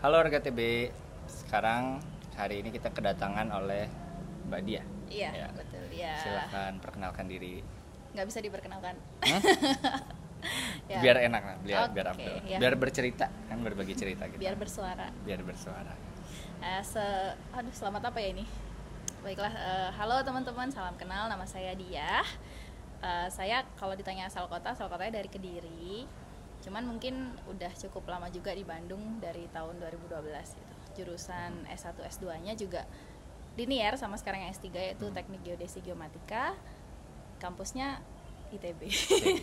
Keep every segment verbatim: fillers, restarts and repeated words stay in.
Halo Warga T B, sekarang hari ini kita kedatangan oleh Mbak Dia. Iya, Ya. betul. Ya. Silahkan perkenalkan diri. Nggak bisa diperkenalkan. Hmm? Ya. Biar enak lah, biar, Oke, biar Abdul. ya. Biar bercerita, kan berbagi cerita gitu. Biar bersuara. Biar bersuara. Eh, se- Aduh, selamat apa ya ini? Baiklah, eh, halo teman-teman, salam kenal. Nama saya Dia. Eh, saya kalau ditanya asal kota, asal kotanya dari Kediri. Cuman mungkin udah cukup lama juga di Bandung dari tahun dua ribu dua belas gitu. Jurusan S satu S dua-nya juga linear sama sekarang yang S tiga yaitu Teknik Geodesi Geomatika. Kampusnya I T B.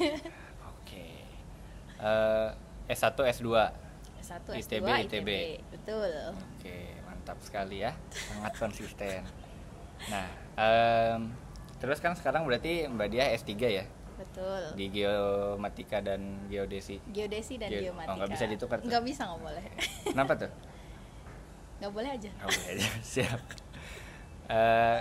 Oke. Eh, S satu S dua. S satu I S T B, dua I T B. Betul. Oke, mantap sekali ya. Sangat konsisten. Nah, em, terus kan sekarang berarti Mbak Dia S tiga ya? Betul. Di Geomatika dan Geodesi. Geodesi dan Geo- geomatika. oh, nggak bisa ditukar tuh? Nggak bisa, nggak boleh. Kenapa tuh? Nggak boleh aja. Oh, ya, siap. Eh,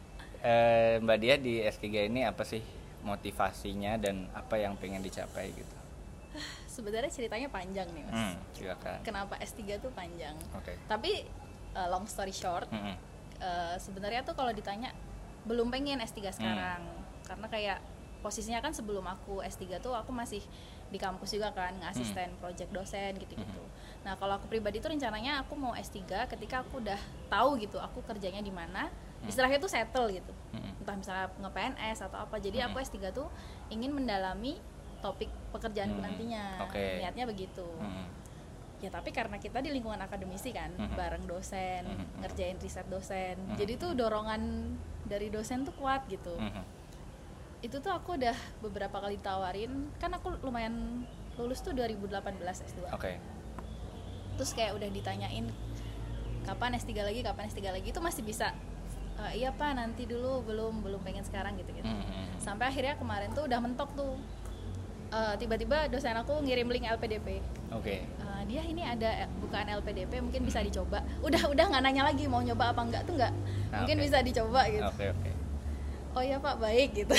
eh, Mbak Dia di S tiga ini apa sih motivasinya dan apa yang pengen dicapai gitu? Sebenarnya ceritanya panjang nih, Mas. Hmm, silakan. Kenapa S tiga tuh panjang? Oke. Tapi uh, long story short, Mm-mm. uh, sebenarnya tuh kalau ditanya belum pengen S tiga sekarang. Karena kayak posisinya kan sebelum aku S tiga tuh aku masih di kampus juga kan, ngasisten project dosen gitu-gitu. Nah, kalau aku pribadi tuh rencananya aku mau S tiga ketika aku udah tahu gitu aku kerjanya di mana. Istilahnya tuh settle gitu. Entah misalnya nge-P N S atau apa. Jadi aku S tiga tuh ingin mendalami topik pekerjaanku Hmm, nantinya. oke. Niatnya begitu. Mm-mm. Ya tapi karena kita di lingkungan akademisi kan, Mhm. bareng dosen, Mhm. ngerjain riset dosen. Mhm. Jadi tuh dorongan dari dosen tuh kuat gitu. Mhm. Itu tuh aku udah beberapa kali ditawarin, kan aku lumayan lulus tuh dua ribu delapan belas S dua. Oke. Terus kayak udah ditanyain kapan S tiga lagi, kapan S tiga lagi, itu masih bisa "E, iya Pak, nanti dulu, belum belum pengen sekarang gitu-gitu. Mhm. Sampai akhirnya kemarin tuh udah mentok tuh. Eh, tiba-tiba dosen aku ngirim link L P D P. Oke. Uh, dia ini ada bukaan L P D P, mungkin bisa dicoba. Udah udah nggak nanya lagi mau nyoba apa enggak tuh nggak. Ah, Mungkin oke. bisa dicoba gitu. Oke, oke. Oh iya Pak, baik gitu.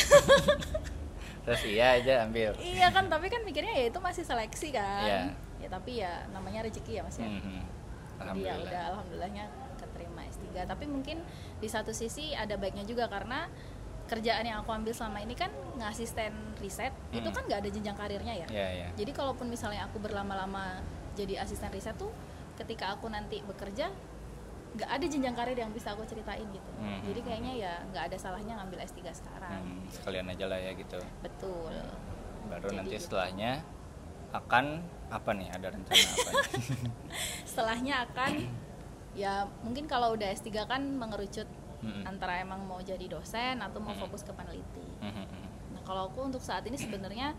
Terus iya aja ambil. Iya kan, tapi kan mikirnya ya itu masih seleksi kan. Iya. Ya tapi ya namanya rezeki ya Mas ya. Mhm. Jadi ya Alhamdulillah. udah alhamdulillahnya keterima S tiga. Tapi mungkin di satu sisi ada baiknya juga karena kerjaan yang aku ambil selama ini kan ngasisten riset, itu Hmm. kan nggak ada jenjang karirnya ya. Iya, iya. Jadi kalaupun misalnya aku berlama-lama jadi asisten riset tuh, ketika aku nanti bekerja nggak ada jenjang karir yang bisa aku ceritain gitu. Hmm. Jadi kayaknya ya nggak ada salahnya ngambil S tiga sekarang. Hmm, sekalian aja lah ya gitu. Betul. Baru Jadi nanti gitu. setelahnya akan apa nih? Ada rencana apa? Setelahnya akan ya mungkin kalau udah S tiga kan mengerucut Mm-mm. antara emang mau jadi dosen atau mau Mm-mm. fokus ke peneliti. Mhm. Nah, kalau aku untuk saat ini sebenarnya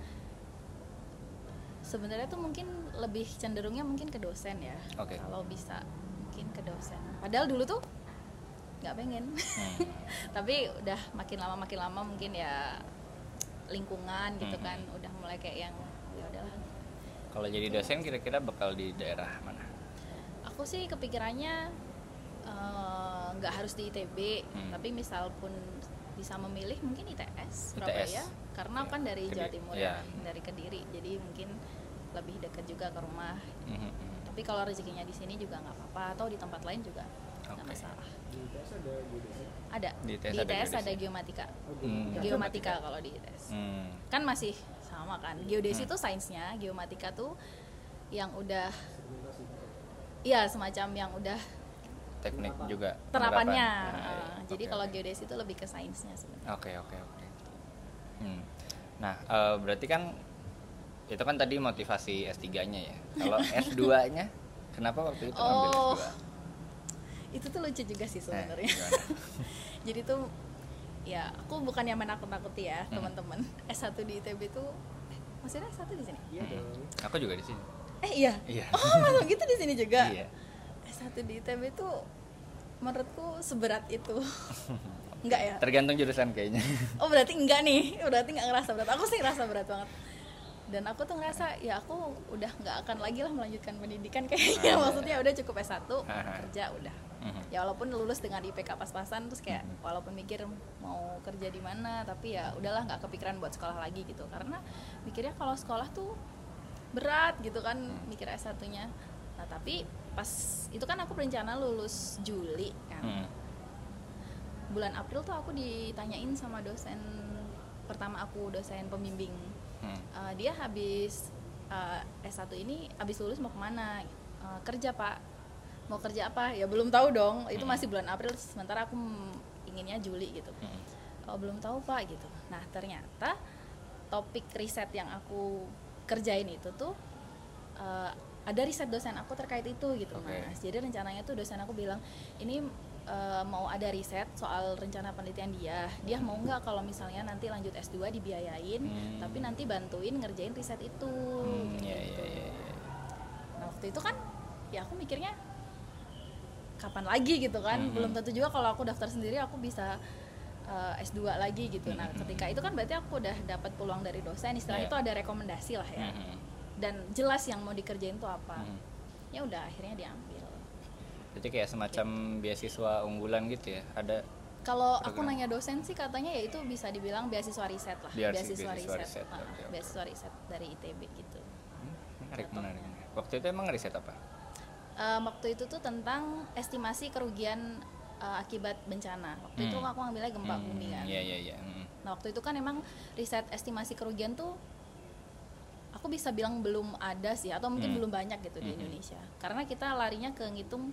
sebenarnya tuh mungkin lebih cenderungnya mungkin ke dosen ya. Oke. Kalau bisa mungkin ke dosen. Padahal dulu tuh nggak pengen. Hmm. Tapi udah makin lama makin lama mungkin ya lingkungan gitu Hmm. kan udah mulai kayak yang ya udahlah. Kalau jadi dosen kira-kira bakal di daerah mana? Aku sih kepikirannya eh, nggak harus di I T B, Hmm. tapi misal pun bisa memilih mungkin I T S I T S. Surabaya karena Ya, kan dari Kediri. Jawa Timur Ya. ya, dari Kediri, jadi mungkin lebih dekat juga ke rumah. Mhm. Tapi kalau rezekinya di sini juga nggak apa-apa, atau di tempat lain juga nggak Oke. masalah. Di I T S ada geodesi. Ada Di di I T S I T ada S ada geodesi. geomatika, Hmm. geomatika kalau di I T S Hmm. kan masih sama kan. Geodesi Hmm. tuh sainsnya, geomatika tuh yang udah Sedimentasi. iya semacam yang udah Teknik juga. terapannya. penerapan. Nah, Uh, iya. Jadi Oke, kalau oke. geodesi itu lebih ke sainsnya sebenarnya. Oke, oke, oke. Hmm. Nah, eh, berarti kan itu kan tadi motivasi S tiga-nya ya. Kalau S dua-nya kenapa waktu itu ambil Oh, S dua? itu tuh lucu juga sih Nah, sebenarnya. gimana? Jadi tuh ya aku bukan yang menakut-nakuti ya Hmm. teman-teman. S satu di I T B tuh eh, maksudnya S satu di sini? Iya Hmm. dong. Aku juga di sini. Eh iya. Iya. Oh, masuk gitu di sini juga. Iya. S satu di I T B tuh menurutku seberat itu. Enggak ya? Tergantung jurusan kayaknya. Oh, berarti enggak nih. Berarti enggak ngerasa berat. Aku sih ngerasa berat banget. Dan aku tuh ngerasa ya aku udah nggak akan lagi lah melanjutkan pendidikan kayaknya. Ah. Maksudnya udah cukup S satu, Ah. kerja udah. Mhm. Ya walaupun lulus dengan I P K pas-pasan terus kayak Mhm. walaupun mikir mau kerja di mana, tapi ya udahlah nggak kepikiran buat sekolah lagi gitu. Karena mikirnya kalau sekolah tuh berat gitu kan, mikir S satunya. Nah, tapi pas itu kan aku berencana lulus Juli kan. Hmm. Bulan April tuh aku ditanyain sama dosen pertama aku, dosen pembimbing. Hmm. Uh, dia habis uh, S satu ini habis lulus mau kemana? Uh, kerja Pak. Mau kerja apa? Ya belum tahu dong. Itu masih bulan April, sementara aku inginnya Juli gitu. Hmm. Oh belum tahu Pak gitu. Nah ternyata topik riset yang aku kerjain itu tuh uh, ada riset dosen aku terkait itu gitu okay. Mas. Jadi rencananya tuh dosen aku bilang ini uh, mau ada riset soal rencana penelitian dia. Dia mau nggak kalau misalnya nanti lanjut S dua dibiayain, hmm. tapi nanti bantuin ngerjain riset itu. Hmm, gitu. Yeah, yeah, yeah, yeah. Nah waktu itu kan ya aku mikirnya kapan lagi gitu kan. Hmm. Belum tentu juga kalau aku daftar sendiri aku bisa uh, S dua lagi gitu. Nah ketika itu kan berarti aku udah dapat peluang dari dosen. Istilahnya yeah. itu ada rekomendasi lah ya. Hmm. Dan jelas yang mau dikerjain tuh apa. Hmm. Ya udah akhirnya diambil. Jadi kayak semacam gitu. Beasiswa unggulan gitu ya. Ada kalau aku nanya dosen sih katanya ya itu bisa dibilang beasiswa riset lah. Biar beasiswa, beasiswa riset. riset. Nah, okay, okay. Beasiswa riset dari I T B gitu. Hmm, menarik, menarik. Waktu itu emang riset apa? Uh, waktu itu tuh tentang estimasi kerugian uh, akibat bencana. Waktu hmm. itu aku ngambilnya gempa hmm, bumi kan. Iya iya iya. Hmm. Nah, waktu itu kan emang riset estimasi kerugian tuh aku bisa bilang belum ada sih atau mungkin hmm. belum banyak gitu di hmm. Indonesia. Karena kita larinya ke ngitung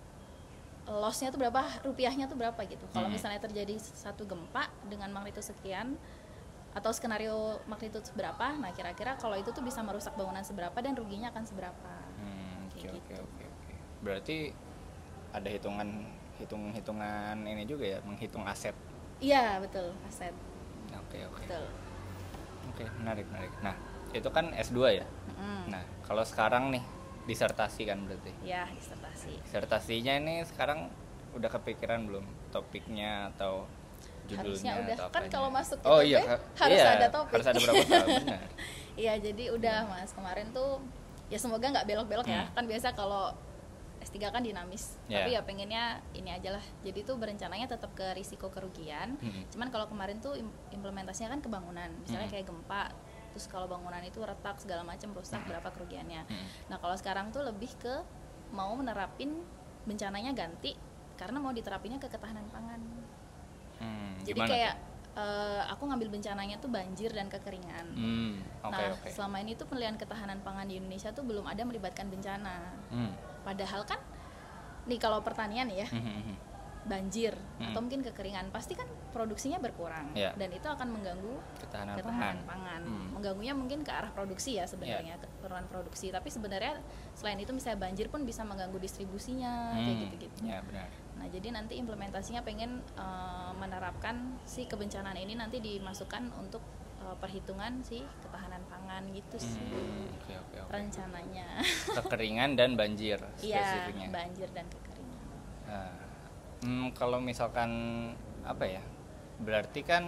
loss-nya tuh berapa, rupiahnya tuh berapa gitu. Kalau hmm. misalnya terjadi satu gempa dengan magnitudo sekian atau skenario magnitudo seberapa, nah kira-kira kalau itu tuh bisa merusak bangunan seberapa dan ruginya akan seberapa. Hmm, oke oke oke oke. Berarti ada hitungan hitung-hitungan ini juga ya, menghitung aset. Iya, betul, aset. Oke oke. Betul. Oke, menarik menarik. Nah, itu kan S dua ya. Mm. Nah, kalau sekarang nih disertasi kan berarti? Ya, disertasi. Disertasinya ini sekarang udah kepikiran belum topiknya atau judulnya? Harusnya udah, atau kan kalau masuk I T B oh, iya, harus iya, ada topik. Harus ada berapa tahun, benar. Iya, jadi udah Mas, kemarin tuh ya semoga nggak belok-belok hmm. ya. Kan biasa kalau S tiga kan dinamis, yeah. tapi ya pengennya ini aja lah. Jadi tuh berencananya tetap ke risiko kerugian. Hmm. Cuman kalau kemarin tuh implementasinya kan ke bangunan, misalnya hmm. kayak gempa. Terus kalau bangunan itu retak segala macam rusak berapa kerugiannya. Hmm. Nah kalau sekarang tuh lebih ke mau menerapin bencananya ganti karena mau diterapinnya ke ketahanan pangan. Hmm, Jadi kayak uh, aku ngambil bencananya tuh banjir dan kekeringan. Hmm, okay, nah okay. selama ini tuh penilaian ketahanan pangan di Indonesia tuh belum ada melibatkan bencana. Hmm. Padahal kan nih kalau pertanian ya. Hmm. banjir hmm. atau mungkin kekeringan pasti kan produksinya berkurang yeah. dan itu akan mengganggu ketahanan, ketahanan pangan, pangan. Hmm. Mengganggunya mungkin ke arah produksi ya sebenarnya yeah. penurunan produksi, tapi sebenarnya selain itu misalnya banjir pun bisa mengganggu distribusinya hmm. kayak gitu-gitu. Yeah, benar. Nah jadi nanti implementasinya pengen uh, menerapkan si kebencanaan ini nanti dimasukkan untuk uh, perhitungan si ketahanan pangan gitu sih hmm. okay, okay, okay. rencananya. Kekeringan dan banjir spesifiknya. Iya, banjir dan kekeringan. Nah. Hmm, kalau misalkan apa ya, berarti kan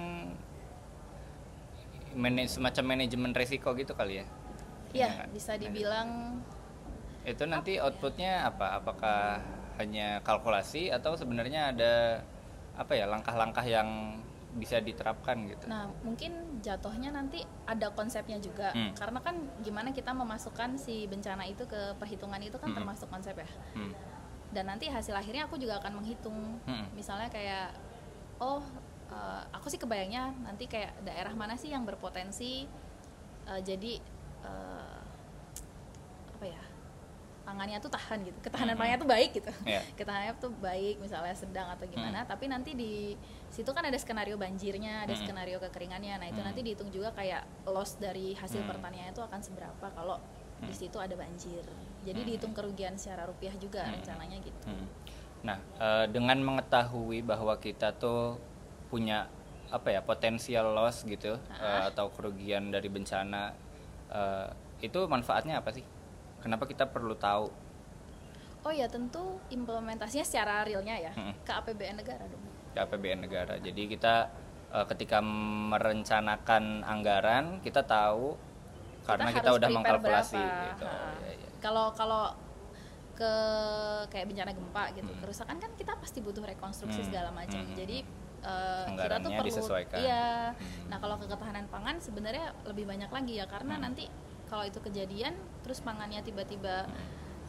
manaj- semacam manajemen resiko gitu kali ya? Iya, ya, bisa dibilang. Itu nanti apa outputnya ya? apa? Apakah hanya kalkulasi atau sebenarnya ada apa ya langkah-langkah yang bisa diterapkan gitu? Nah, mungkin jatuhnya nanti ada konsepnya juga, hmm. karena kan gimana kita memasukkan si bencana itu ke perhitungan itu kan hmm. termasuk konsep ya. Hmm. Dan nanti hasil akhirnya aku juga akan menghitung hmm. misalnya kayak oh uh, aku sih kebayangnya nanti kayak daerah mana sih yang berpotensi uh, jadi uh, apa ya pangannya tuh tahan gitu, ketahanan hmm. pangannya tuh baik gitu yeah. ketahanannya tuh baik misalnya sedang atau gimana hmm. tapi nanti di situ kan ada skenario banjirnya, ada hmm. skenario kekeringannya, nah itu hmm. nanti dihitung juga kayak loss dari hasil hmm. pertaniannya itu akan seberapa kalau hmm. di situ ada banjir. Jadi hmm. dihitung kerugian secara rupiah juga hmm. rencananya gitu. Hmm. Nah, e, dengan mengetahui bahwa kita tuh punya apa ya potensial loss gitu e, atau kerugian dari bencana, e, itu manfaatnya apa sih? Kenapa kita perlu tahu? Oh ya tentu implementasinya secara realnya ya hmm. ke A P B N negara dong. Ke A P B N negara. Jadi kita e, ketika merencanakan anggaran kita tahu kita karena kita udah mengkalkulasi gitu. Kalau kalau ke kayak bencana gempa gitu, hmm. kerusakan kan kita pasti butuh rekonstruksi hmm. segala macam. Hmm. Jadi uh, kita tuh perlu disesuaikan. Iya. Hmm. Nah, kalau ke ketahanan pangan sebenarnya lebih banyak lagi ya karena hmm. nanti kalau itu kejadian terus pangannya tiba-tiba hmm.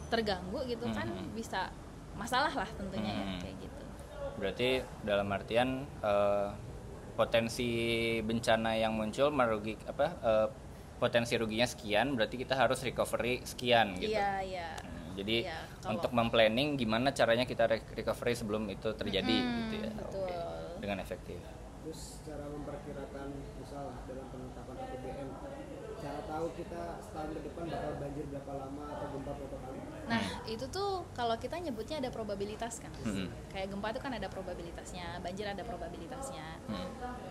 terganggu gitu kan Hmm. bisa masalah lah tentunya Hmm. ya kayak gitu. Berarti dalam artian eh, potensi bencana yang muncul merugi apa eh, potensi ruginya sekian, berarti kita harus recovery sekian gitu. Iya, iya. Hmm, Jadi Iya, kalau- untuk memplanning gimana caranya kita re- recovery sebelum itu terjadi Mm-mm, gitu ya. betul. Oke. Dengan efektif. Terus cara memperkirakan misalnya dalam penetapan A P B N, cara tahu kita setahun ke depan bakal banjir berapa lama atau gempa berapa kali. Nah, itu tuh kalau kita nyebutnya ada probabilitas kan. Hmm. Kayak gempa itu kan ada probabilitasnya, banjir ada probabilitasnya. Hmm.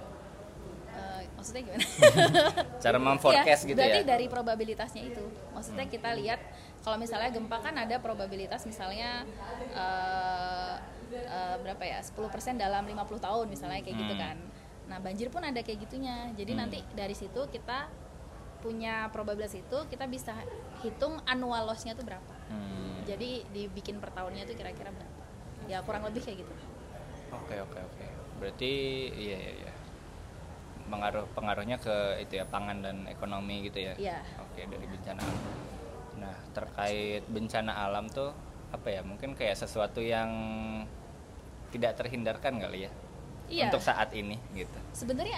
Eh, maksudnya gimana? Cara memforecast Iya, gitu berarti ya. dari probabilitasnya itu. Maksudnya kita lihat kalau misalnya gempa kan ada probabilitas misalnya eh, eh, berapa ya? sepuluh persen dalam lima puluh tahun misalnya kayak gitu Hmm. kan. Nah, banjir pun ada kayak gitunya. Jadi Hmm. nanti dari situ kita punya probabilitas itu kita bisa hitung annual loss-nya tuh berapa. Hmm. Jadi dibikin per tahunnya tuh kira-kira berapa. Ya kurang lebih kayak gitu. Oke oke oke. Berarti iya iya iya. Pengaruh pengaruhnya ke itu ya pangan dan ekonomi gitu ya. Iya. Oke dari bencana alam. Nah terkait bencana alam tuh apa ya mungkin kayak sesuatu yang tidak terhindarkan kali ya. Iya. Untuk saat ini gitu. Sebenarnya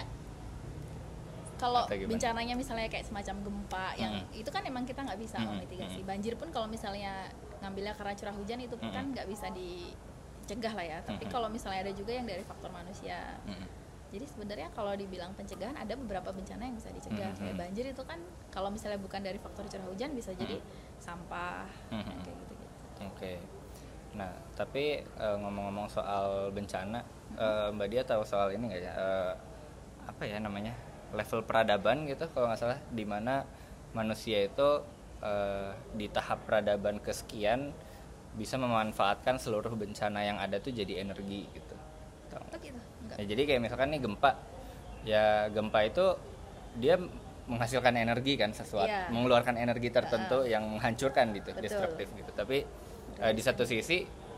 kalau Atau gimana? bencananya misalnya kayak semacam gempa yang Mm-mm. itu kan emang kita nggak bisa Mm-mm, memitigasi. mm-mm. Banjir pun kalau misalnya ngambilnya karena curah hujan itu pun kan Mm-mm. nggak bisa dicegah lah ya. Tapi Mm-mm. kalau misalnya ada juga yang dari faktor manusia. Mm-mm. Jadi sebenarnya kalau dibilang pencegahan ada beberapa bencana yang bisa dicegah. Mm-mm. Kayak banjir itu kan kalau misalnya bukan dari faktor curah hujan bisa jadi sampah Mm-mm. kayak gitu-gitu. Oke. Nah, tapi eh, ngomong-ngomong soal bencana, eh, Mbak Dia tahu soal ini nggak ya? Eh, apa ya namanya? Level peradaban gitu kalau nggak salah, di mana manusia itu eh, di tahap peradaban kesekian bisa memanfaatkan seluruh bencana yang ada tuh jadi energi gitu. Tahu nggak? Oh gitu? Enggak. Ya, jadi kayak misalkan nih gempa, ya gempa itu dia menghasilkan energi kan sesuatu, Iya. mengeluarkan energi tertentu yang menghancurkan gitu, Betul. destruktif gitu. Tapi eh, di satu sisi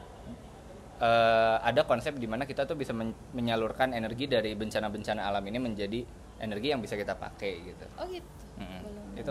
eh, ada konsep di mana kita tuh bisa men- menyalurkan energi dari bencana-bencana alam ini menjadi energi yang bisa kita pakai gitu. Oh gitu. Mm-mm. Belum. Itu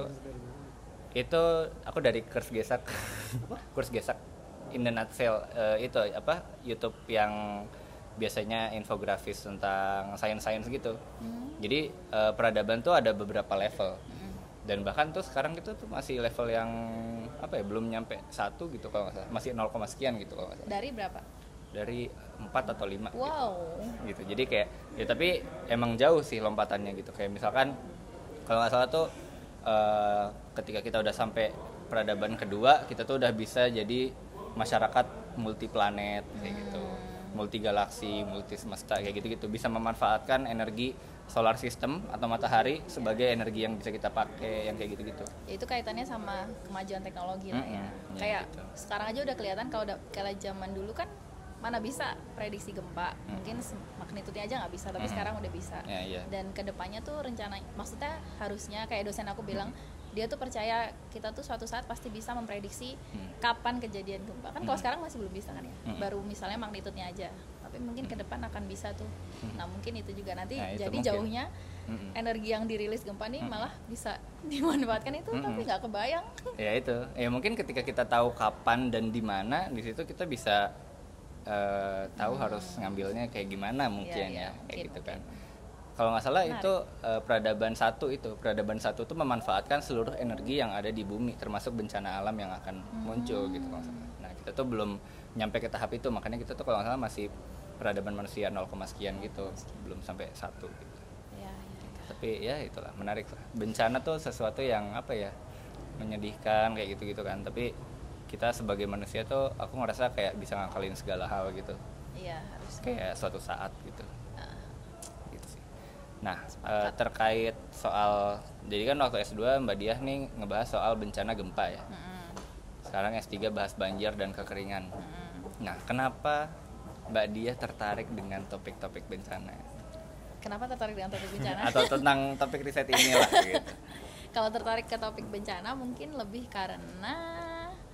itu aku dari Kurs Gesak. Kurs Gesak in the nutshell eh, itu apa YouTube yang biasanya infografis tentang sains-sains gitu. Hmm. Jadi eh, peradaban tuh ada beberapa level. Mm-mm. Dan bahkan tuh sekarang itu tuh masih level yang apa ya belum nyampe satu gitu kalau nggak salah, masih nol, sekian gitu kalau nggak salah, Dari berapa? dari empat atau lima Wow. gitu. Jadi kayak ya tapi emang jauh sih lompatannya gitu. Kayak misalkan kalau nggak salah tuh eh, ketika kita udah sampai peradaban kedua kita tuh udah bisa jadi masyarakat multi planet kayak gitu, multi galaksi, multi semesta kayak gitu-gitu, bisa memanfaatkan energi solar system atau matahari sebagai energi yang bisa kita pakai yang kayak gitu-gitu. Ya itu kaitannya sama kemajuan teknologi lah ya. Mm-mm, ya Kayak gitu. sekarang aja udah kelihatan kalau udah kayak zaman dulu kan mana bisa prediksi gempa, Mm. mungkin se- magnitudenya aja nggak bisa, tapi Mm. sekarang udah bisa. Ya, iya. Dan kedepannya tuh rencana, maksudnya harusnya kayak dosen aku bilang dia tuh percaya kita tuh suatu saat pasti bisa memprediksi Mm. kapan kejadian gempa. Kan kalau Mm. sekarang masih belum bisa kan ya, Mm. baru misalnya magnitudenya aja. Tapi mungkin ke depan akan bisa tuh. Mm. Nah mungkin itu juga nanti Nah, itu jadi mungkin. jauhnya Mm-mm. energi yang dirilis gempa nih Mm-mm. malah bisa dimanfaatkan itu, Mm-mm. tapi nggak kebayang. Ya itu, ya mungkin ketika kita tahu kapan dan di mana, di situ kita bisa eh, tahu Hmm. harus ngambilnya kayak gimana mungkin Iya, iya, ya, kayak mungkin, gitu kan. mungkin. Kalau nggak salah Menarik. itu eh, peradaban satu itu, peradaban satu itu memanfaatkan seluruh energi yang ada di bumi, termasuk bencana alam yang akan muncul gitu kalau nggak salah. Nah kita tuh belum nyampe ke tahap itu, makanya kita tuh kalau nggak salah masih peradaban manusia nol, sekian gitu, belum sampai satu gitu. Ya, ya. Tapi ya itulah menarik lah. Bencana tuh sesuatu yang apa ya menyedihkan kayak gitu-gitu kan. Tapi kita sebagai manusia tuh aku ngerasa kayak bisa ngakalin segala hal gitu. Iya harus. Kayak suatu saat gitu. Ah, Gitu sih. Nah Sepakat. eh, terkait soal jadi kan waktu S dua Mbak Diah nih ngebahas soal bencana gempa ya. mm-mm, Sekarang S tiga bahas banjir dan kekeringan. mm-mm. Nah kenapa Mbak Diah tertarik dengan topik-topik bencana? Kenapa tertarik dengan topik bencana? Atau tentang topik riset ini lah gitu. Kalau tertarik ke topik bencana mungkin lebih karena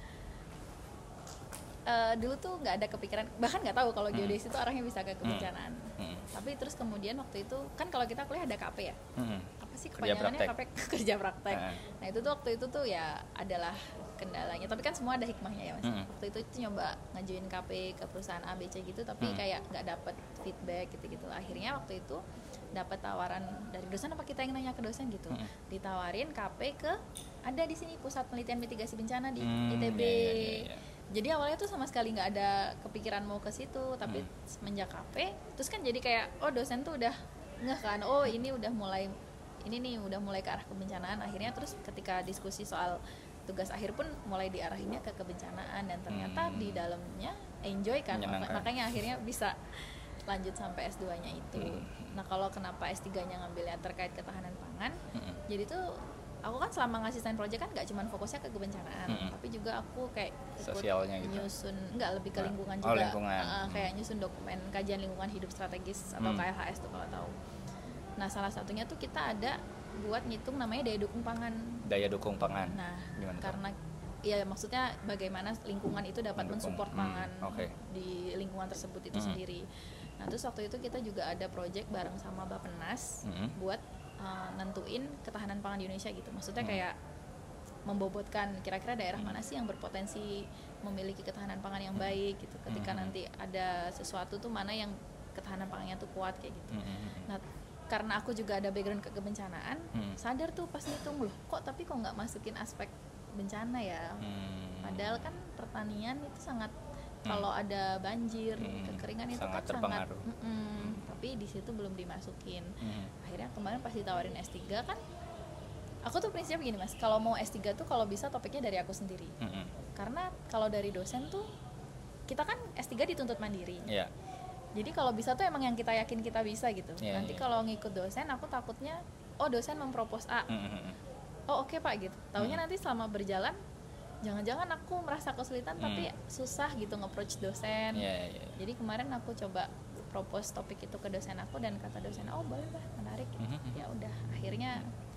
eh, dulu tuh nggak ada kepikiran, bahkan nggak tahu kalau geodesi itu arahnya bisa ke kebencanaan. Hmm. Tapi terus kemudian waktu itu kan kalau kita kuliah ada K P ya, Hmm. apa sih Kerja kepanjangannya praktek. K P kerja praktek. Heeh. Nah itu tuh waktu itu tuh ya adalah kendalanya, tapi kan semua ada hikmahnya ya mas. Mm-hmm. Waktu itu, itu nyoba ngajuin K P ke perusahaan A B C gitu, tapi Mm. kayak nggak dapet feedback gitu-gitu. Akhirnya waktu itu dapat tawaran dari dosen, apa kita yang nanya ke dosen gitu, Mm-hmm. ditawarin K P ke ada di sini pusat penelitian mitigasi bencana di Mm, I T B. iya, iya, iya, iya. Jadi awalnya tuh sama sekali nggak ada kepikiran mau ke situ, tapi Mm. semenjak K P terus kan jadi kayak oh dosen tuh udah ngeh kan, oh ini udah mulai ini nih udah mulai ke arah kebencanaan. Akhirnya terus ketika diskusi soal tugas akhir pun mulai diarahinnya ke kebencanaan, dan ternyata Hmm. di dalamnya enjoy kan. Maka- Menyenangkan. makanya akhirnya bisa lanjut sampai S dua nya itu. Hmm. Nah kalau kenapa S tiga nya ngambilnya terkait ketahanan pangan, Mm-mm. jadi tuh aku kan selama ngasisten project kan gak cuma fokusnya ke kebencanaan, Mm-mm. tapi juga aku kayak ikut Sosialnya gitu. nyusun, enggak lebih ke Nah. lingkungan Oh, juga. lingkungan. Uh, Hmm. kayak nyusun dokumen kajian lingkungan hidup strategis atau Hmm. K L H S tuh kalau tahu. Nah salah satunya tuh kita ada buat ngitung namanya daya dukung pangan. Daya dukung pangan. Nah Gimana tuh? karena ya maksudnya bagaimana lingkungan itu dapat Mendukung. mensupport Hmm, pangan oke. di lingkungan tersebut itu Hmm. sendiri. Nah terus waktu itu kita juga ada project bareng sama Bappenas Mm-mm. buat uh, nentuin ketahanan pangan di Indonesia gitu. Maksudnya Hmm. kayak membobotkan kira-kira daerah Hmm. mana sih yang berpotensi memiliki ketahanan pangan yang Hmm. baik gitu. Ketika Hmm. nanti ada sesuatu tuh mana yang ketahanan pangannya tuh kuat kayak gitu. Mm-mm. Nah karena aku juga ada background ke kebencanaan, Hmm. sadar tuh pas ngitung loh kok tapi kok nggak masukin aspek bencana ya. Hmm. Padahal kan pertanian itu sangat Hmm. kalau ada banjir, Hmm. kekeringan itu Sangat kan sangat terpengaruh. mm-mm. Tapi di situ belum dimasukin. Mm. Akhirnya kemarin pas ditawarin S tiga kan aku tuh prinsipnya begini mas, kalau mau S tiga tuh kalau bisa topiknya dari aku sendiri. Mm-mm. Karena kalau dari dosen tuh kita kan S tiga dituntut mandiri. Iya. Jadi kalau bisa tuh emang yang kita yakin kita bisa gitu. Iya, Nanti iya. kalau ngikut dosen aku takutnya oh dosen mempropos A. Mm-mm. Oh oke Pak gitu. Taunya Hmm. nanti selama berjalan jangan-jangan aku merasa kesulitan Hmm. tapi susah gitu nge-approach dosen. Iya, iya. Jadi kemarin aku coba propose topik itu ke dosen aku dan kata dosen, "Oh, boleh lah, menarik." Gitu. Mhm. Ya udah, akhirnya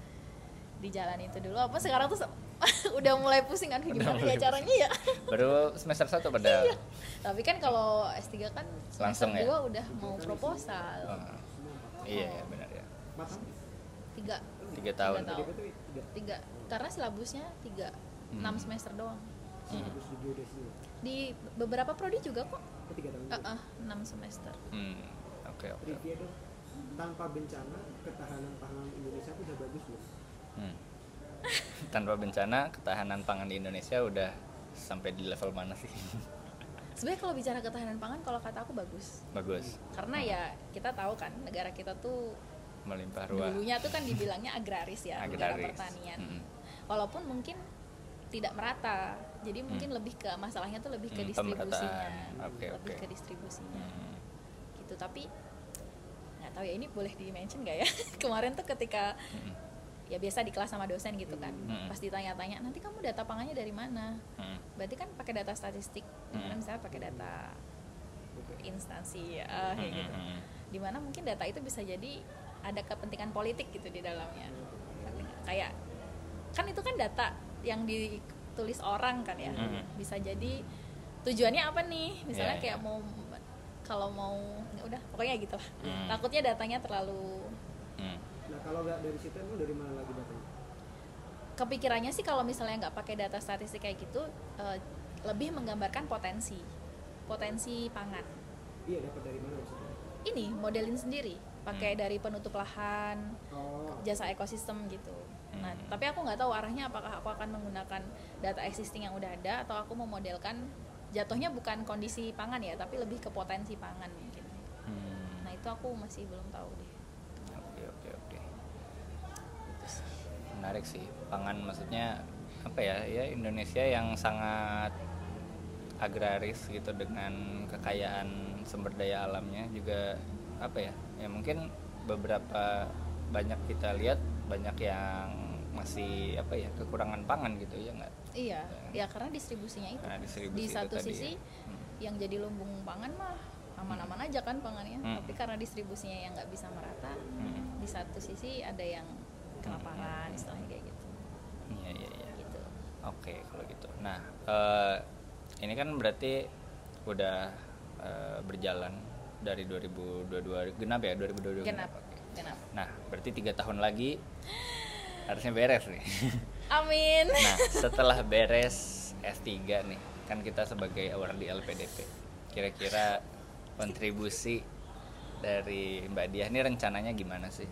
di jalan itu dulu. Apa sekarang tuh se- udah mulai pusing kan gimana mulai ya caranya ya. Baru semester satu padahal. Tapi kan kalau S tiga kan semester Langsung ya? dua udah mau proposal. Oh. Iya, iya benar ya. Matang? Tiga. Tiga tahun. Tiga tahun. D P itu tidak Tiga. Karena silabusnya tiga. Hmm. Enam semester doang. harus di geodesi. Di beberapa prodi juga kok. Oh, tiga tahun. Uh, uh, enam semester. Hmm. Oke, oke. Trivia dong. Tanpa bencana ketahanan pangan Indonesia tuh udah bagus loh. Hmm. Tanpa bencana ketahanan pangan di Indonesia udah sampai di level mana sih? Sebenarnya kalau bicara ketahanan pangan, kalau kata aku bagus. Bagus. Karena ya kita tahu kan negara kita tuh Melimpah ruah. dulunya tuh kan dibilangnya agraris ya, negara Agraris. pertanian. Mm-mm. Walaupun mungkin tidak merata. Jadi mungkin lebih ke masalahnya tuh lebih ke Hmm, distribusinya. pemerataan. Oke, lebih oke. ke distribusinya. Hmm. Gitu. Tapi nggak tahu ya ini boleh di-mention nggak ya? Kemarin tuh ketika Mm-mm. ya biasa di kelas sama dosen gitu kan. Mm-mm. Pas ditanya-tanya, "Nanti kamu data pangannya dari mana?" Hmm. Berarti kan pakai data statistik. Dimana Mm-mm. misalnya pakai data instansi ya, kayak gitu. Mm-mm. Dimana mungkin data itu bisa jadi ada kepentingan politik gitu di dalamnya. Kayak kan itu kan data yang ditulis orang kan ya. Mm-mm. Bisa jadi tujuannya apa nih? Misalnya Yeah, kayak yeah. mau kalau mau ya udah pokoknya gitu lah. Mm. Takutnya datanya terlalu Hmm. Nah kalau nggak dari situ emang dari mana lagi datanya? kepikirannya sih kalau misalnya nggak pakai data statistik kayak gitu eh, lebih menggambarkan potensi potensi pangan. Iya dapat dari mana maksudnya? Ini modelin sendiri pakai Hmm. dari penutup lahan, Oh, jasa ekosistem gitu. Nah, Hmm. tapi aku nggak tahu arahnya apakah aku akan menggunakan data existing yang udah ada atau aku memodelkan jatuhnya bukan kondisi pangan ya, tapi lebih ke potensi pangan mungkin. Hmm. Nah, itu aku masih belum tahu deh. Oke, oke, oke. Menarik sih. Pangan maksudnya apa ya? Ya Indonesia yang sangat agraris gitu dengan kekayaan sumber daya alamnya juga apa ya? Ya mungkin beberapa banyak kita lihat banyak yang masih apa ya kekurangan pangan gitu ya nggak? Iya, ya karena distribusinya itu. Karena distribusi Di itu satu tadi sisi ya. Hmm. yang jadi lumbung pangan mah aman-aman aja kan pangannya, Hmm. tapi karena distribusinya yang nggak bisa merata, Hmm. di satu sisi ada yang kelaparan, istilahnya kayak gitu. Iya, iya, iya. Gitu. Oke kalau gitu. Nah eh, ini kan berarti udah eh, berjalan dari dua ribu dua puluh dua genap ya dua ribu dua puluh dua Genap. Oke. Genap. Nah berarti tiga tahun lagi harusnya beres nih. Amin. Nah, setelah beres S tiga nih, kan kita sebagai award di L P D P, kira-kira kontribusi dari Mbak Diah ini rencananya gimana sih?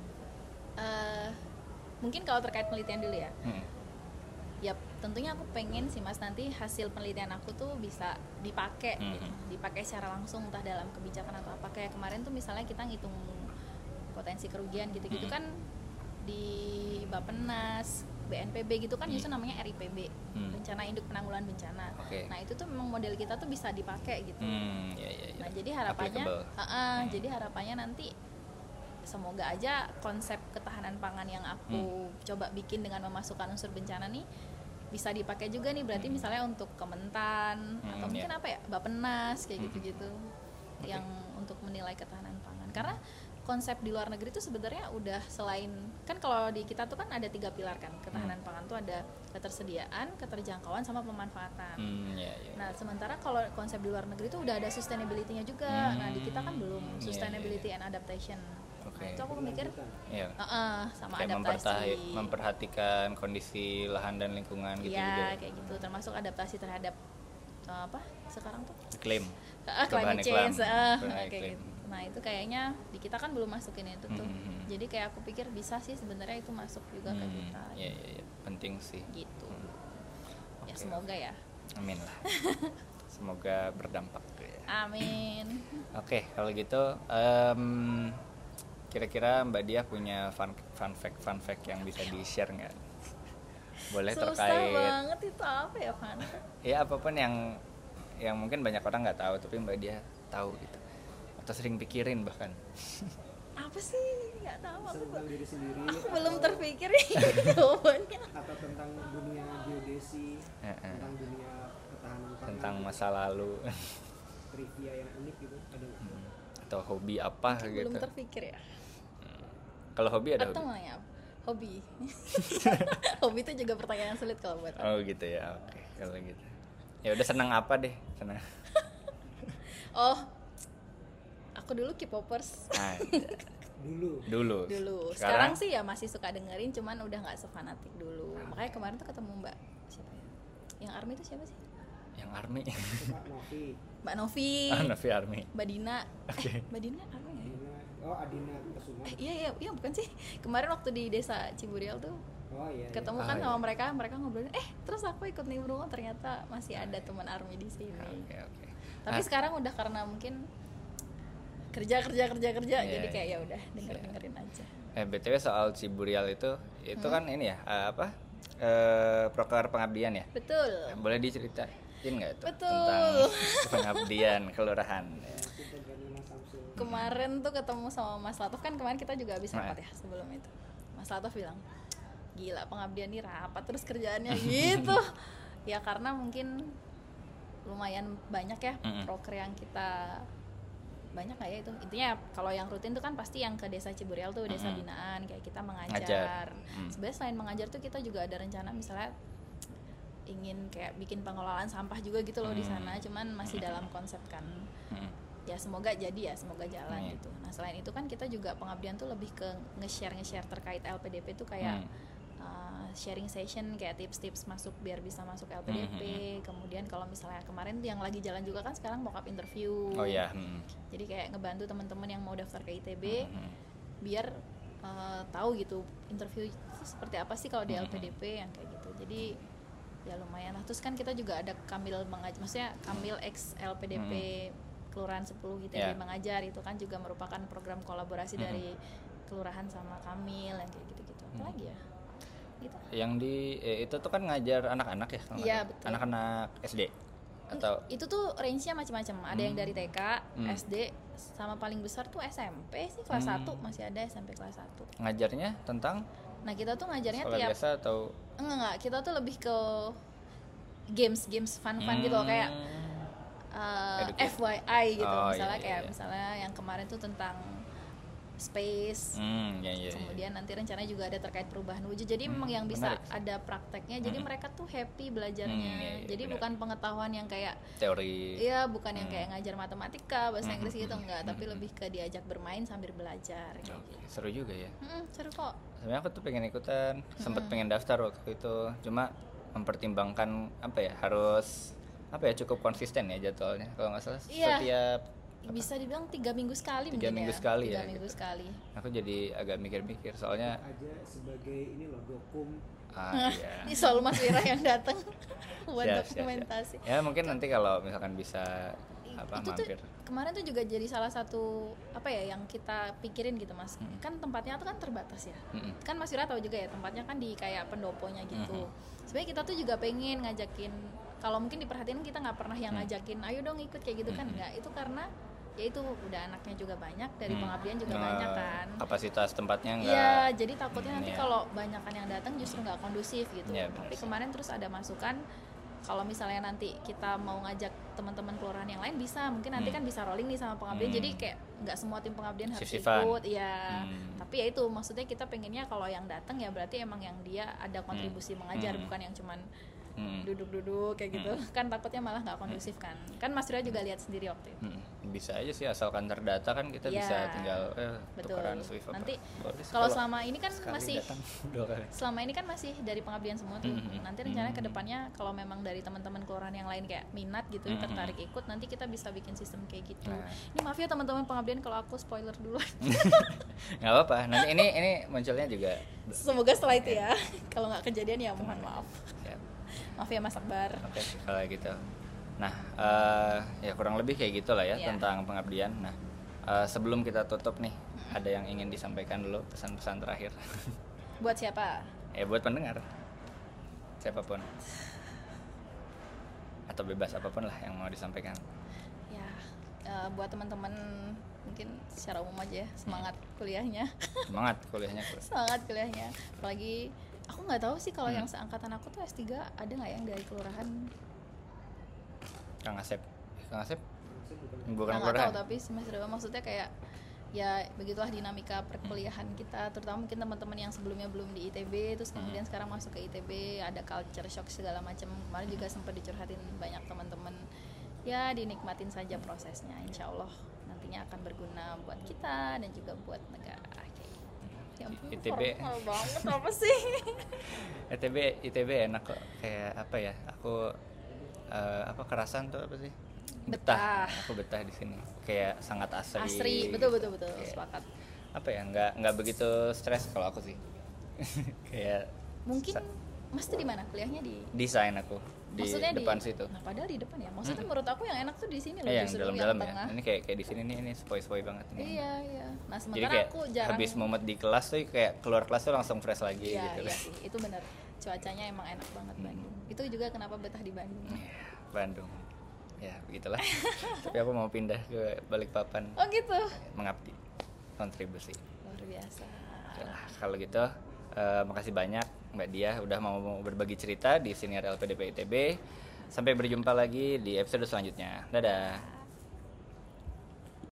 Uh, mungkin kalau terkait penelitian dulu ya. Hmm. Ya tentunya aku pengen sih Mas nanti hasil penelitian aku tuh bisa dipakai, hmm. gitu. Dipakai secara langsung entah dalam kebijakan atau apa. Kayak kemarin tuh misalnya kita ngitung potensi kerugian gitu-gitu hmm. kan di Bappenas, B N P B gitu kan hmm. justru namanya R I P B, hmm. Rencana Induk Penanggulangan Bencana. Okay. Nah itu tuh memang model kita tuh bisa dipakai gitu. Hmm, ya, ya, ya. Nah jadi harapannya, uh, uh, hmm. jadi harapannya nanti semoga aja konsep ketahanan pangan yang aku hmm. coba bikin dengan memasukkan unsur bencana nih bisa dipakai juga nih berarti hmm. misalnya untuk Kementan hmm, atau mungkin yeah. apa ya Bappenas kayak hmm. gitu-gitu okay. yang untuk menilai ketahanan pangan karena konsep di luar negeri itu sebenarnya udah selain kan kalau di kita tuh kan ada tiga pilar kan ketahanan hmm. pangan tuh ada ketersediaan, keterjangkauan sama pemanfaatan. Hmm, yeah, yeah. Nah sementara kalau konsep di luar negeri tuh udah ada sustainability-nya juga. Hmm, nah di kita kan belum sustainability yeah, yeah, yeah. and adaptation. Okay. Nah itu aku mikir yeah. uh, uh, sama kayak adaptasi. Memperhatikan kondisi lahan dan lingkungan gitu yeah, juga. Iya kayak gitu termasuk adaptasi terhadap uh, apa sekarang tuh? Iklim. Uh, climate change. Uh, kayak gitu. Nah itu kayaknya di kita kan belum masukin itu tuh, hmm. jadi kayak aku pikir bisa sih sebenarnya itu masuk juga hmm. ke kita. Iya iya ya. Penting sih. Gitu. Hmm. Ya okay. semoga ya. Amin lah. Semoga berdampak. Ya. Amin. Oke okay, kalau gitu, um, kira-kira Mbak Diah punya fun, fun fact fun fact yang bisa di share nggak? Boleh susah terkait. Susah banget itu apa ya fun fact? Ya apapun yang yang mungkin banyak orang nggak tahu tapi Mbak Diah tahu gitu. Atau sering pikirin bahkan. Apa sih nggak tahu aku tentang diri sendiri aku belum terpikir jawabannya atau tentang dunia geodesi uh-uh. tentang dunia ketahanan pangan tentang masa lalu trivia yang unik gitu ada nggak hmm. atau hobi apa aku gitu belum terpikir ya hmm. Kalau hobi ada atau hobi ya hobi hobi itu juga pertanyaan sulit kalau buat aku. Oh gitu ya oke okay. Kalau gitu ya udah senang apa deh senang oh aku dulu K-popers. Ah, iya. dulu. Dulu. Dulu. Sekarang, Sekarang sih ya masih suka dengerin, cuman udah nggak sefanatik dulu. Ah. Makanya kemarin tuh ketemu Mbak siapa ya? Yang Army itu siapa sih? Yang Army. Mbak Novi. Mbak Novi. Ah, Novi Army. Mbak Dina. Okay. Eh, Mbak Dina Army ya? Oh, Adina Kesuma. Eh, iya iya iya bukan sih. Kemarin waktu di desa Ciburial tuh. Oh iya. Ketemu iya. kan oh, sama iya. mereka, mereka ngobrolin, "Eh, terus aku ikut nimbrung, ternyata masih ada teman Army di sini." Oke, okay, oke. Okay. Tapi ah. sekarang udah karena mungkin kerja kerja kerja kerja yeah, jadi kayak ya udah denger dengerin yeah. aja. Eh B T W soal Ciburial itu itu hmm. kan ini ya uh, apa uh, proker pengabdian ya? Betul. Boleh diceritain nggak tuh Betul. tentang pengabdian kelurahan? Ya. Kemarin tuh ketemu sama Mas Latuf kan kemarin kita juga habis rapat ya sebelum itu. Mas Latuf bilang gila pengabdian nih rapat terus kerjaannya gitu. Ya karena mungkin lumayan banyak ya mm-hmm. proker yang kita banyak nggak ya itu intinya kalau yang rutin tuh kan pasti yang ke desa Ciburial tuh desa mm-hmm. binaan kayak kita mengajar mm. Sebenarnya selain mengajar tuh kita juga ada rencana misalnya ingin kayak bikin pengelolaan sampah juga gitu loh mm. di sana cuman masih mm. dalam konsep kan mm. ya semoga jadi ya semoga jalan mm. gitu. Nah selain itu kan kita juga pengabdian tuh lebih ke nge-share nge-share terkait L P D P tuh kayak mm. uh, sharing session kayak tips-tips masuk biar bisa masuk L P D P mm-hmm. kemudian kalau misalnya kemarin yang lagi jalan juga kan sekarang mock up interview oh ya hmm. jadi kayak ngebantu teman-teman yang mau daftar ke I T B mm-hmm. biar uh, tahu gitu interview itu seperti apa sih kalau di mm-hmm. L P D P yang kayak gitu jadi ya lumayan lah terus kan kita juga ada Kamil mengajar maksudnya Kamil X L P D P mm-hmm. Kelurahan sepuluh I T B yeah. mengajar itu kan juga merupakan program kolaborasi mm-hmm. dari kelurahan sama Kamil yang kayak gitu-gitu apa lagi ya gitu. Yang di eh, itu tuh kan ngajar anak-anak ya? Iya betul. Anak-anak S D atau itu tuh range-nya macam-macam. Ada hmm. yang dari T K, hmm. S D, sama paling besar tuh S M P sih kelas hmm. satu masih ada S M P kelas satu. Ngajarnya tentang? Nah kita tuh ngajarnya sekolah tiap. biasa atau? Enggak enggak kita tuh lebih ke games games fun-fun hmm. gitu loh kayak uh, F Y I gitu oh, misalnya iya, iya, kayak iya. misalnya yang kemarin tuh tentang space. Hmm, ya, ya, ya. Kemudian nanti rencananya juga ada terkait perubahan wujud. Jadi Hmm, memang yang bisa menarik sih. ada prakteknya. Jadi Hmm. mereka tuh happy belajarnya. Hmm, iya, iya, Jadi benar. bukan pengetahuan yang kayak Teori. iya, bukan yang Hmm. kayak ngajar matematika, bahasa Hmm, Inggris hmm, gitu hmm, enggak, hmm, tapi hmm. lebih ke diajak bermain sambil belajar kayak Oke, gitu. seru juga ya. Mm-mm, seru kok. Sebenarnya aku tuh pengen ikutan, sempat pengen daftar waktu itu, cuma mempertimbangkan apa ya, harus apa ya, cukup konsisten ya jadwalnya. Kalau nggak salah Iya. setiap Bisa dibilang tiga minggu sekali Tiga mungkin minggu ya. sekali tiga ya, minggu gitu. sekali. aku jadi agak mikir-mikir soalnya aja sebagai ini loh dokum ah iya. Ini selalu Mas Wira yang datang buat Siap, siap, siap. dokumentasi. Ya mungkin nanti kalau misalkan bisa apa Itu tuh mampir. kemarin tuh juga jadi salah satu apa ya yang kita pikirin gitu Mas. Hmm. Kan tempatnya tuh kan terbatas ya. Mm-mm. Kan Mas Wira tahu juga ya tempatnya kan di kayak pendoponya gitu. Mhm. Sebenarnya kita tuh juga pengen ngajakin, kalau mungkin diperhatiin kita nggak pernah yang Hmm. ngajakin ayo dong ikut kayak gitu kan, Mhm. nggak. Itu karena ya itu udah anaknya juga banyak, dari Hmm. pengabdian juga Nah, banyak kan. kapasitas tempatnya nggak. Iya, jadi takutnya Hmm, nanti iya. kalau banyakan yang datang justru nggak kondusif gitu. Iya, benar Tapi sih. kemarin terus ada masukan kalau misalnya nanti kita mau ngajak teman-teman kelurahan yang lain bisa, mungkin nanti Hmm. kan bisa rolling nih sama pengabdian. Hmm. Jadi kayak nggak semua tim pengabdian harus Sif-sifan. ikut, ya. Hmm. Tapi ya itu maksudnya kita pengennya kalau yang datang ya berarti emang yang dia ada kontribusi mengajar, Hmm. bukan yang cuman Hmm. duduk-duduk kayak gitu. Hmm. Kan takutnya malah nggak kondusif kan. Kan Mas Wira juga lihat sendiri waktu itu. Hmm, bisa aja sih asalkan terdata kan kita Iya, bisa tinggal eh, betul. tukeran Swift apa. Nanti Boleh sih kalau selama ini kan sekali masih datang dua kali. selama ini kan masih dari pengabdian semua tuh. Mhm. Nanti rencananya Mhm. kedepannya kalau memang dari teman-teman kelurahan yang lain kayak minat gitu, Mhm. tertarik ikut, nanti kita bisa bikin sistem kayak gitu. Nah. Ini maaf ya teman-teman pengabdian kalau aku spoiler dulu. Nggak apa-apa. Nanti ini ini munculnya juga. Semoga setelah itu ya. Kalau nggak kejadian ya mohon maaf. Ya, Maaf ya Mas Akbar. oke kalau gitu. Nah, eh, ya kurang lebih kayak gitulah ya Iya. tentang pengabdian. Nah, eh, sebelum kita tutup nih, ada yang ingin disampaikan dulu pesan-pesan terakhir. Buat siapa? Eh buat pendengar siapapun atau bebas apapun lah yang mau disampaikan. Ya, eh, buat teman-teman mungkin secara umum aja ya, semangat kuliahnya. Semangat kuliahnya. Kur. Semangat kuliahnya. Apalagi aku nggak tahu sih kalau Hmm. yang seangkatan aku tuh S tiga ada nggak yang dari kelurahan. Kang Asep. Kang Asep maksudnya bukan bukan Nah, nggak kelurahan. tahu tapi semester depan maksudnya kayak ya begitulah dinamika perkuliahan kita, terutama mungkin teman-teman yang sebelumnya belum di I T B terus kemudian sekarang masuk ke I T B, ada culture shock segala macam. Kemarin juga sempat dicurhatin banyak teman-teman. Ya dinikmatin saja prosesnya, insya Allah nantinya akan berguna buat kita dan juga buat negara kayak gitu. Ya ampun, I T B. formal banget apa sih? I T B I T B enak kok, kayak apa ya, aku eh, apa kerasan tuh apa sih, Betah. aku betah di sini, kayak sangat asri. Asri, betul betul betul, Kayak, sepakat. apa ya, nggak nggak begitu stres kalau aku sih. Kayak Mungkin sa- Mas tuh di mana kuliahnya di desain aku di Maksudnya depan di, situ. Nah, padahal di depan ya. Maksudnya Mm. menurut aku yang enak tuh di sini loh, Eh, yang justru dalam-dalam yang ya. tengah. Ini kayak kayak di sini nih, ini spoi-spoi banget ini. Iya, iya. Nah, Jadi sementara kayak aku jarang habis mumet di kelas tuh kayak keluar kelas tuh langsung fresh lagi Iya, gitu. iya sih. Itu benar. Cuacanya emang enak banget Bandung. Itu juga kenapa betah di Bandung. Iya, Bandung. Ya, begitulah. Tapi aku mau pindah ke Balikpapan Oh, gitu. mengabdi, kontribusi. Luar biasa. Oke lah, kalau gitu eh, makasih banyak Mbak Dia udah mau berbagi cerita di Senior L P D P I T B. Sampai berjumpa lagi di episode selanjutnya. Dadah.